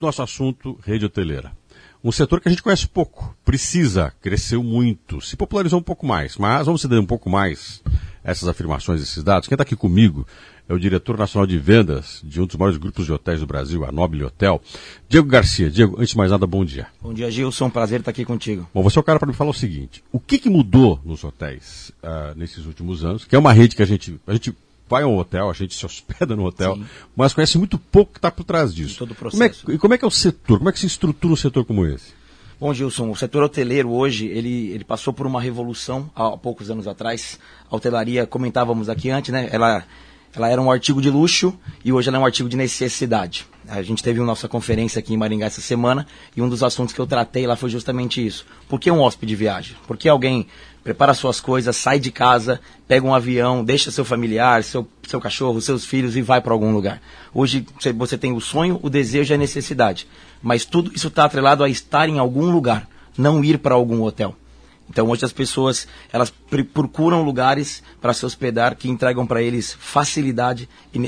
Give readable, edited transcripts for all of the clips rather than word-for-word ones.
nosso assunto, rede hoteleira. Um setor que a gente conhece pouco, precisa, cresceu muito, se popularizou um pouco mais, mas vamos ceder um pouco mais essas afirmações, esses dados. Quem está aqui comigo é o diretor nacional de vendas de um dos maiores grupos de hotéis do Brasil, a Nobile Hotel, Diego Garcia. Diego, antes de mais nada, bom dia. Bom dia, Gilson, prazer estar aqui contigo. Bom, você é o cara para me falar o seguinte, o que mudou nos hotéis nesses últimos anos, que é uma rede que a gente vai a um hotel, a gente se hospeda no hotel, sim, mas conhece muito pouco que está por trás disso. Todo o processo. Como é que é o setor? Como é que se estrutura um setor como esse? Bom, Gilson, o setor hoteleiro hoje, ele passou por uma revolução há poucos anos atrás. A hotelaria, comentávamos aqui antes, né? Ela era um artigo de luxo e hoje ela é um artigo de necessidade. A gente teve uma nossa conferência aqui em Maringá essa semana e um dos assuntos que eu tratei lá foi justamente isso. Por que um hóspede viaja? Por que alguém prepara suas coisas, sai de casa, pega um avião, deixa seu familiar, seu cachorro, seus filhos e vai para algum lugar? Hoje você tem o sonho, o desejo e a necessidade. Mas tudo isso está atrelado a estar em algum lugar, não ir para algum hotel. Então hoje as pessoas elas procuram lugares para se hospedar que entregam para eles facilidade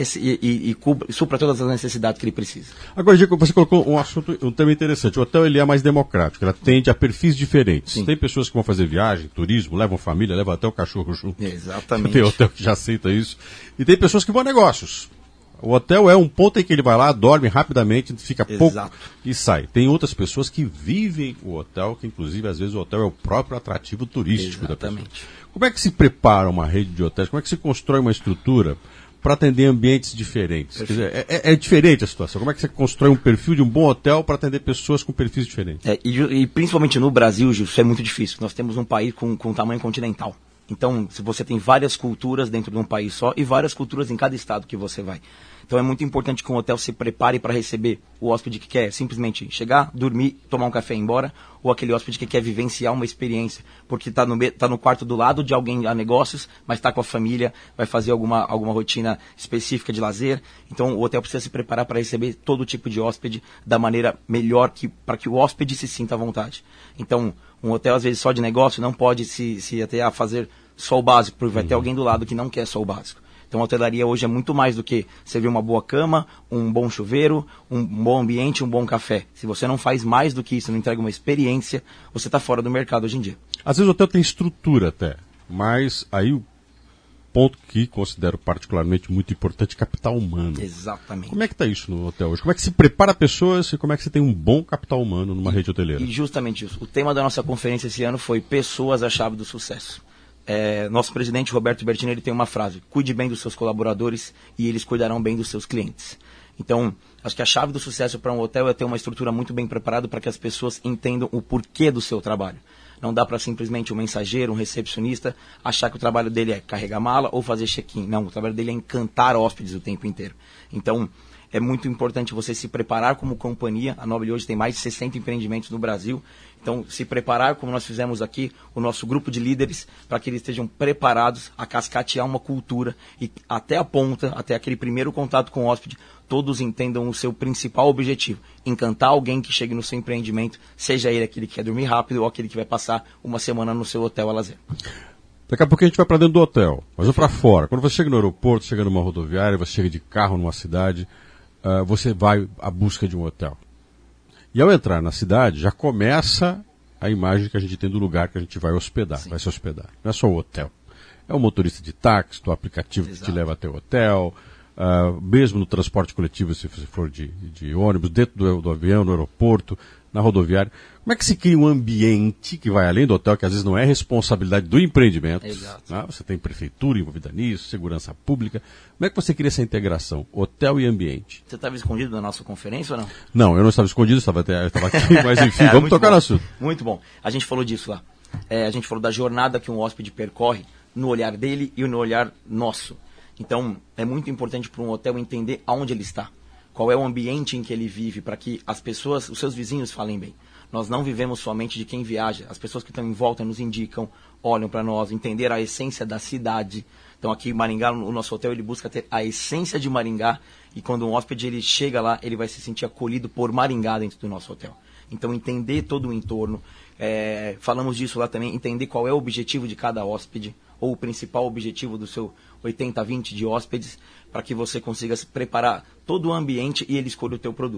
e supra todas as necessidades que ele precisa. Agora, Diego, você colocou um tema interessante. O hotel ele é mais democrático, ele atende a perfis diferentes. Sim. Tem pessoas que vão fazer viagem, turismo, levam família, levam até o cachorro junto. Exatamente. Tem hotel que já aceita isso. E tem pessoas que vão a negócios. O hotel é um ponto em que ele vai lá, dorme rapidamente, fica pouco e sai. Tem outras pessoas que vivem o hotel, que inclusive às vezes o hotel é o próprio atrativo turístico da pessoa. Como é que se prepara uma rede de hotéis? Como é que se constrói uma estrutura para atender ambientes diferentes? Quer dizer, é diferente a situação. Como é que você constrói um perfil de um bom hotel para atender pessoas com perfis diferentes? E principalmente no Brasil, Gil, isso é muito difícil. Nós temos um país com tamanho continental. Então, se você tem várias culturas dentro de um país só e várias culturas em cada estado que você vai. Então, é muito importante que um hotel se prepare para receber o hóspede que quer simplesmente chegar, dormir, tomar um café e ir embora, ou aquele hóspede que quer vivenciar uma experiência, porque está no quarto do lado de alguém a negócios, mas está com a família, vai fazer alguma rotina específica de lazer. Então, o hotel precisa se preparar para receber todo tipo de hóspede da maneira melhor, para que o hóspede se sinta à vontade. Então, um hotel, às vezes, só de negócio não pode se até a fazer só o básico, porque vai ter alguém do lado que não quer só o básico. Então a hotelaria hoje é muito mais do que servir uma boa cama, um bom chuveiro, um bom ambiente, um bom café. Se você não faz mais do que isso, não entrega uma experiência, você está fora do mercado hoje em dia. Às vezes o hotel tem estrutura até, mas aí o ponto que considero particularmente muito importante é capital humano. Exatamente. Como é que está isso no hotel hoje? Como é que se prepara pessoas e como é que você tem um bom capital humano numa rede hoteleira? E justamente isso. O tema da nossa conferência esse ano foi Pessoas, a chave do sucesso. Nosso presidente Roberto Bertini ele tem uma frase: cuide bem dos seus colaboradores e eles cuidarão bem dos seus clientes. Então, acho que a chave do sucesso para um hotel é ter uma estrutura muito bem preparada para que as pessoas entendam o porquê do seu trabalho. Não dá para simplesmente um mensageiro, um recepcionista, achar que o trabalho dele é carregar mala ou fazer check-in. Não, o trabalho dele é encantar hóspedes o tempo inteiro. Então, é muito importante você se preparar como companhia. A Nobile hoje tem mais de 60 empreendimentos no Brasil. Então, se preparar, como nós fizemos aqui, o nosso grupo de líderes, para que eles estejam preparados a cascatear uma cultura e até a ponta, até aquele primeiro contato com o hóspede, todos entendam o seu principal objetivo: encantar alguém que chegue no seu empreendimento, seja ele aquele que quer dormir rápido ou aquele que vai passar uma semana no seu hotel a lazer. Daqui a pouco a gente vai para dentro do hotel, mas ou para fora. Quando você chega no aeroporto, chega numa rodoviária, você chega de carro numa cidade, você vai à busca de um hotel. E ao entrar na cidade, já começa a imagem que a gente tem do lugar que a gente vai hospedar, vai se hospedar. Não é só o hotel. É o motorista de táxi, o aplicativo que te leva até o hotel, mesmo no transporte coletivo, se você for de ônibus, dentro do avião, no aeroporto, na rodoviária. Como é que se cria um ambiente que vai além do hotel, que às vezes não é responsabilidade do empreendimento? Exato. Né? Você tem prefeitura envolvida nisso, segurança pública. Como é que você cria essa integração, hotel e ambiente? Você estava escondido na nossa conferência ou não? Não, eu não estava escondido, eu estava aqui, mas enfim, vamos tocar no assunto. Muito bom. A gente falou disso lá. A gente falou da jornada que um hóspede percorre no olhar dele e no olhar nosso. Então, é muito importante para um hotel entender aonde ele está. Qual é o ambiente em que ele vive, para que as pessoas, os seus vizinhos falem bem. Nós não vivemos somente de quem viaja. As pessoas que estão em volta nos indicam, olham para nós, entender a essência da cidade. Então aqui em Maringá, o nosso hotel, ele busca ter a essência de Maringá. E quando um hóspede ele chega lá, ele vai se sentir acolhido por Maringá dentro do nosso hotel. Então entender todo o entorno. Falamos disso lá também, entender qual é o objetivo de cada hóspede, ou o principal objetivo do seu 80-20 de hóspedes, para que você consiga se preparar todo o ambiente e ele escolha o teu produto.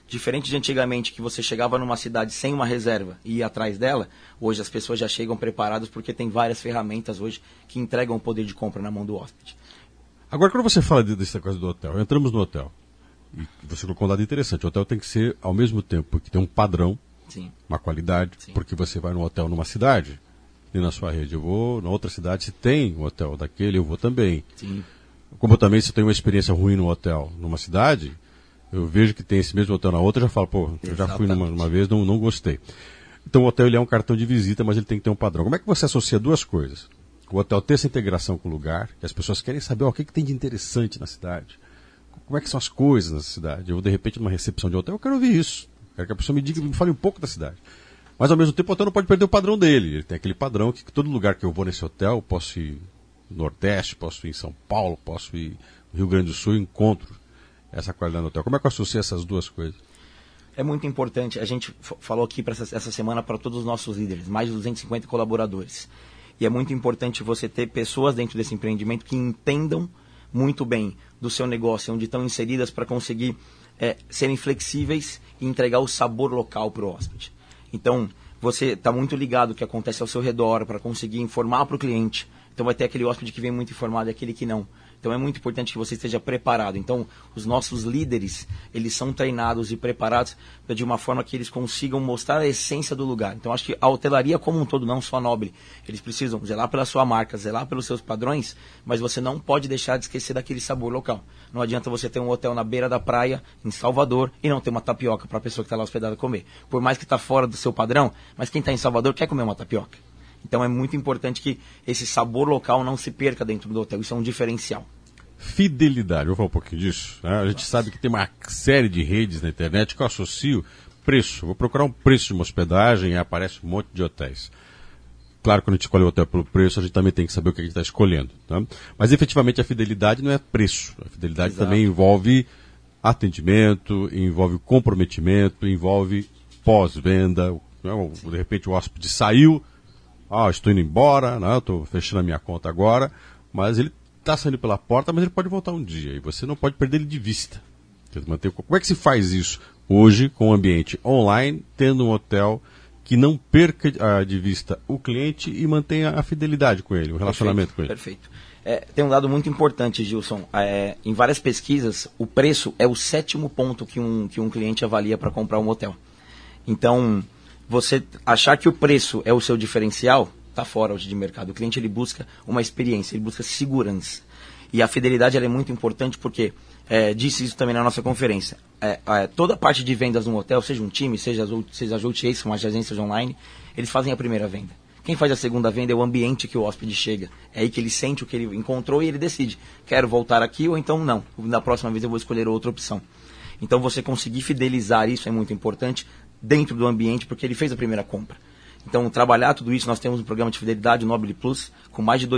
Diferente de antigamente, que você chegava numa cidade sem uma reserva e ia atrás dela, hoje as pessoas já chegam preparadas porque tem várias ferramentas hoje que entregam o poder de compra na mão do hóspede. Agora, quando você fala dessa coisa do hotel, entramos no hotel, e você colocou um dado interessante, o hotel tem que ser ao mesmo tempo, porque tem um padrão, Sim. uma qualidade, Sim. porque você vai num hotel numa cidade, e na sua rede eu vou, na outra cidade se tem um hotel daquele, eu vou também. Sim. Como também se eu tenho uma experiência ruim no hotel numa cidade, eu vejo que tem esse mesmo hotel na outra, eu já falo, pô, eu já fui numa vez, não gostei. Então o hotel ele é um cartão de visita, mas ele tem que ter um padrão. Como é que você associa duas coisas? O hotel ter essa integração com o lugar, que as pessoas querem saber o que tem de interessante na cidade. Como é que são as coisas na cidade? Eu, de repente, numa recepção de hotel, eu quero ouvir isso. Quero que a pessoa me diga, me fale um pouco da cidade. Mas, ao mesmo tempo, o hotel não pode perder o padrão dele. Ele tem aquele padrão que todo lugar que eu vou nesse hotel, posso ir no Nordeste, posso ir em São Paulo, posso ir no Rio Grande do Sul, eu encontro essa qualidade no hotel. Como é que eu associo essas duas coisas? É muito importante, a gente falou aqui essa semana para todos os nossos líderes, mais de 250 colaboradores. E é muito importante você ter pessoas dentro desse empreendimento que entendam muito bem do seu negócio, onde estão inseridas para conseguir serem flexíveis e entregar o sabor local para o hóspede. Então, você está muito ligado ao que acontece ao seu redor para conseguir informar para o cliente. Então, vai ter aquele hóspede que vem muito informado e aquele que não. Então, é muito importante que você esteja preparado. Então, os nossos líderes, eles são treinados e preparados de uma forma que eles consigam mostrar a essência do lugar. Então, acho que a hotelaria como um todo, não só a Nobre, eles precisam zelar pela sua marca, zelar pelos seus padrões, mas você não pode deixar de esquecer daquele sabor local. Não adianta você ter um hotel na beira da praia, em Salvador, e não ter uma tapioca para a pessoa que está lá hospedada comer. Por mais que está fora do seu padrão, mas quem está em Salvador quer comer uma tapioca. Então é muito importante que esse sabor local não se perca dentro do hotel. Isso é um diferencial. Fidelidade, vou falar um pouquinho disso. Né? A gente sabe que tem uma série de redes na internet que eu associo preço. Vou procurar um preço de uma hospedagem e aparece um monte de hotéis. Claro, quando a gente escolhe o hotel pelo preço, a gente também tem que saber o que a gente está escolhendo. Tá? Mas efetivamente a fidelidade não é preço. A fidelidade Exato. também envolve atendimento, envolve comprometimento, envolve pós-venda. Né? De repente o hóspede saiu, estou indo embora, né? Estou fechando a minha conta agora, mas ele está saindo pela porta, mas ele pode voltar um dia e você não pode perder ele de vista. Como é que se faz isso hoje com o ambiente online, tendo um hotel que não perca de vista o cliente e mantenha a fidelidade com ele, o relacionamento com ele? Perfeito. Tem um dado muito importante, Gilson. Em várias pesquisas, o preço é o 7º ponto que um cliente avalia para comprar um hotel. Então, você achar que o preço é o seu diferencial, está fora hoje de mercado. O cliente ele busca uma experiência, ele busca segurança. E a fidelidade ela é muito importante porque, disse isso também na nossa conferência, toda a parte de vendas no hotel, seja um time, seja as OTAs, são as agências online, eles fazem a primeira venda. Quem faz a segunda venda é o ambiente que o hóspede chega. É aí que ele sente o que ele encontrou e ele decide, quero voltar aqui ou então não. Na próxima vez eu vou escolher outra opção. Então você conseguir fidelizar isso é muito importante dentro do ambiente porque ele fez a primeira compra. Então, trabalhar tudo isso, nós temos um programa de fidelidade, o Nobre Plus, com mais de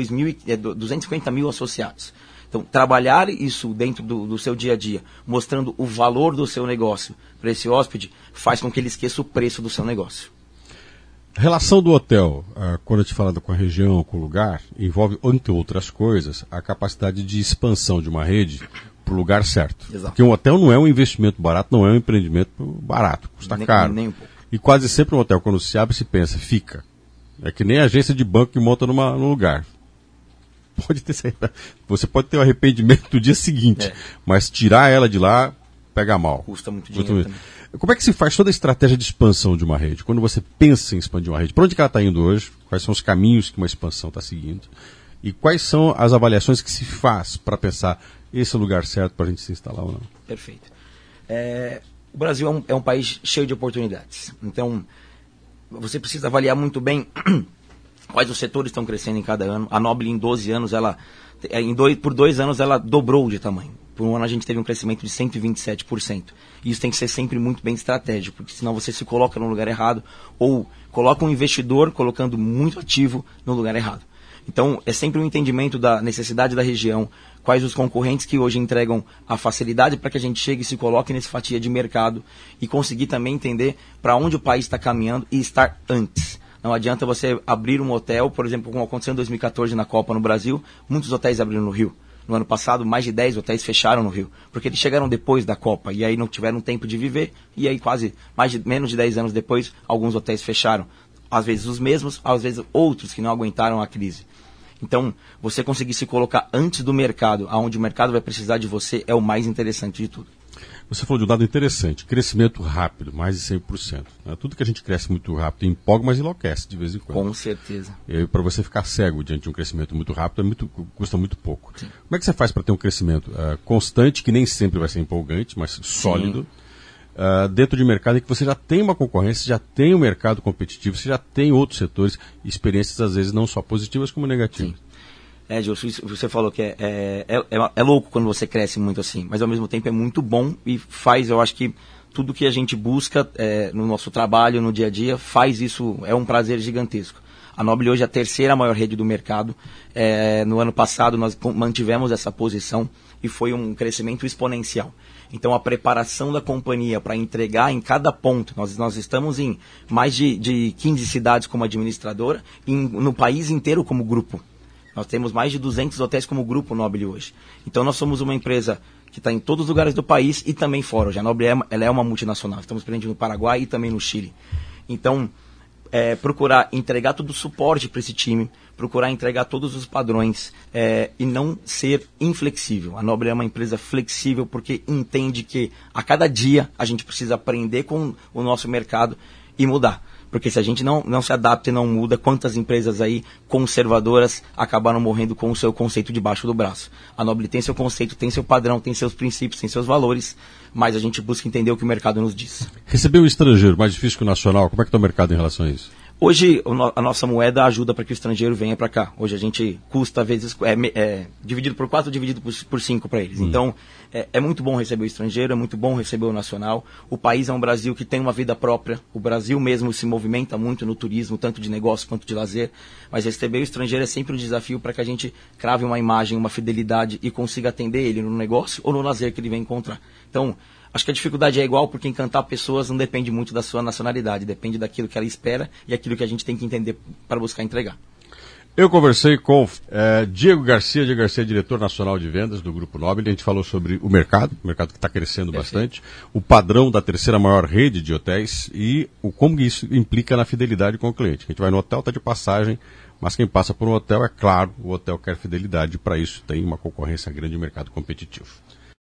250 mil associados. Então, trabalhar isso dentro do seu dia a dia, mostrando o valor do seu negócio para esse hóspede, faz com que ele esqueça o preço do seu negócio. A relação do hotel, quando a gente fala com a região, com o lugar, envolve, entre outras coisas, a capacidade de expansão de uma rede para o lugar certo. Exato. Porque um hotel não é um investimento barato, não é um empreendimento barato, custa caro. Nem um pouco. E quase sempre um hotel, quando se abre, se pensa, fica. É que nem a agência de banco que monta num lugar. Você pode ter um arrependimento no dia seguinte, mas tirar ela de lá, pega mal. Custa muito dinheiro também. Como é que se faz toda a estratégia de expansão de uma rede? Quando você pensa em expandir uma rede, para onde que ela está indo hoje? Quais são os caminhos que uma expansão está seguindo? E quais são as avaliações que se faz para pensar esse é o lugar certo para a gente se instalar ou não? Perfeito. O Brasil é um país cheio de oportunidades. Então, você precisa avaliar muito bem quais os setores estão crescendo em cada ano. A Nobre, em 12 anos, por 2 anos, ela dobrou de tamanho. Por um ano, a gente teve um crescimento de 127%. E isso tem que ser sempre muito bem estratégico, porque senão você se coloca no lugar errado ou coloca um investidor colocando muito ativo no lugar errado. Então, é sempre um entendimento da necessidade da região, quais os concorrentes que hoje entregam a facilidade para que a gente chegue e se coloque nessa fatia de mercado e conseguir também entender para onde o país está caminhando e estar antes. Não adianta você abrir um hotel, por exemplo, como aconteceu em 2014 na Copa no Brasil, muitos hotéis abriram no Rio. No ano passado, mais de 10 hotéis fecharam no Rio, porque eles chegaram depois da Copa e aí não tiveram tempo de viver, e aí menos de 10 anos depois, alguns hotéis fecharam. Às vezes os mesmos, às vezes outros que não aguentaram a crise. Então, você conseguir se colocar antes do mercado, aonde o mercado vai precisar de você, é o mais interessante de tudo. Você falou de um dado interessante, crescimento rápido, mais de 100%. Né? Tudo que a gente cresce muito rápido empolga, mas enlouquece de vez em quando. Com certeza. Para você ficar cego diante de um crescimento muito rápido, custa muito pouco. Sim. Como é que você faz para ter um crescimento constante, que nem sempre vai ser empolgante, mas sólido, dentro de mercado em que você já tem uma concorrência, já tem um mercado competitivo, você já tem outros setores, experiências às vezes não só positivas como negativas? Sim. Gilson, você falou que é louco quando você cresce muito assim, mas ao mesmo tempo é muito bom e faz, eu acho que tudo que a gente busca no nosso trabalho, no dia a dia, faz isso, é um prazer gigantesco. A Nobile hoje é a terceira maior rede do mercado. No ano passado nós mantivemos essa posição e foi um crescimento exponencial. Então a preparação da companhia para entregar em cada ponto, nós estamos em mais de 15 cidades como administradora e no país inteiro como grupo. Nós temos mais de 200 hotéis como grupo Nobile hoje. Então nós somos uma empresa que está em todos os lugares do país e também fora. Hoje a Nobile ela é uma multinacional. Estamos presentes no Paraguai e também no Chile. Então, procurar entregar todo o suporte para esse time, procurar entregar todos os padrões e não ser inflexível. A Nobile é uma empresa flexível porque entende que a cada dia a gente precisa aprender com o nosso mercado e mudar. Porque se a gente não se adapta e não muda, quantas empresas aí conservadoras acabaram morrendo com o seu conceito debaixo do braço. A Nobile tem seu conceito, tem seu padrão, tem seus princípios, tem seus valores, mas a gente busca entender o que o mercado nos diz. Receber o estrangeiro mais difícil que o nacional, como é que está o mercado em relação a isso? Hoje, a nossa moeda ajuda para que o estrangeiro venha para cá. Hoje a gente custa, às vezes, dividido por 4, dividido por 5 para eles. Então, é muito bom receber o estrangeiro, é muito bom receber o nacional. O país é um Brasil que tem uma vida própria. O Brasil mesmo se movimenta muito no turismo, tanto de negócio quanto de lazer. Mas receber o estrangeiro é sempre um desafio para que a gente crave uma imagem, uma fidelidade e consiga atender ele no negócio ou no lazer que ele vem encontrar. Então, acho que a dificuldade é igual, porque encantar pessoas não depende muito da sua nacionalidade, depende daquilo que ela espera e aquilo que a gente tem que entender para buscar entregar. Eu conversei com Diego Garcia, diretor nacional de vendas do Grupo Nobile. A gente falou sobre o mercado que está crescendo bastante, o padrão da terceira maior rede de hotéis e como isso implica na fidelidade com o cliente. A gente vai no hotel, está de passagem, mas quem passa por um hotel, é claro, o hotel quer fidelidade, para isso tem uma concorrência grande e um mercado competitivo.